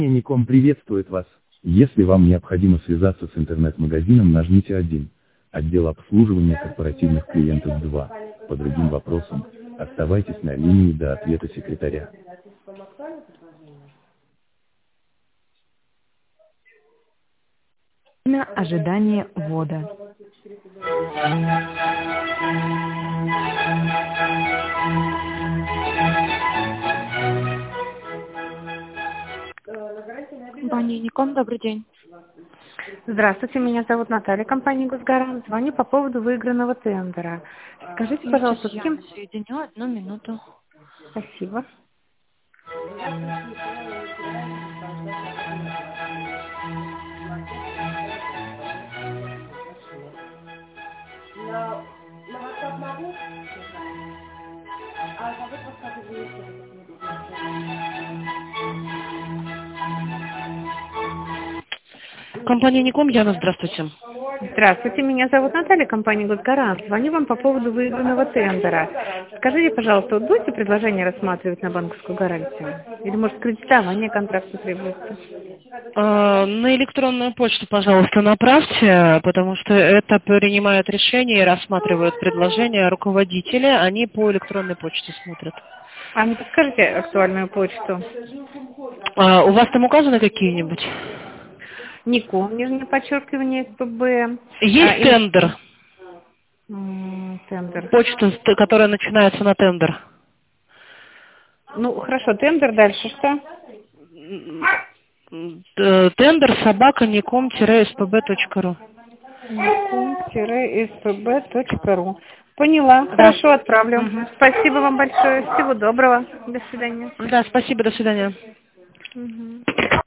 Ником приветствует вас. Если вам необходимо связаться с интернет-магазином, нажмите 1. Отдел обслуживания корпоративных клиентов 2. По другим вопросам, оставайтесь на линии до ответа секретаря. Время ожидания ввода. Компания Ником, добрый день. Здравствуйте, меня зовут Наталья, компания Госгарант. Звоню по поводу выигранного тендера. Скажите, пожалуйста, с Сейчас я кем... соединю, одну минуту. Спасибо. Компания Ником, Яна, здравствуйте. Здравствуйте, меня зовут Наталья, компания Госгарант. Звоню вам по поводу выигранного тендера. Скажите, пожалуйста, вот будете предложение рассматривать на банковскую гарантию? Или, может, кредитование контракта требуется? На электронную почту, пожалуйста, направьте, потому что это принимают решения и рассматривают предложения руководители, они по электронной почте смотрят. А мне подскажите актуальную почту? У вас там указаны какие-нибудь? Ником, нижнее подчеркивание, СПБ. Есть тендер. Тендер. Почта, которая начинается на тендер. Ну, хорошо, тендер, дальше что? Тендер собака.ником-spb.ru. ником-spb.ru. Поняла. Да. Хорошо, отправлю. Угу. Спасибо вам большое. Всего доброго. До свидания. Да, спасибо, до свидания. Угу.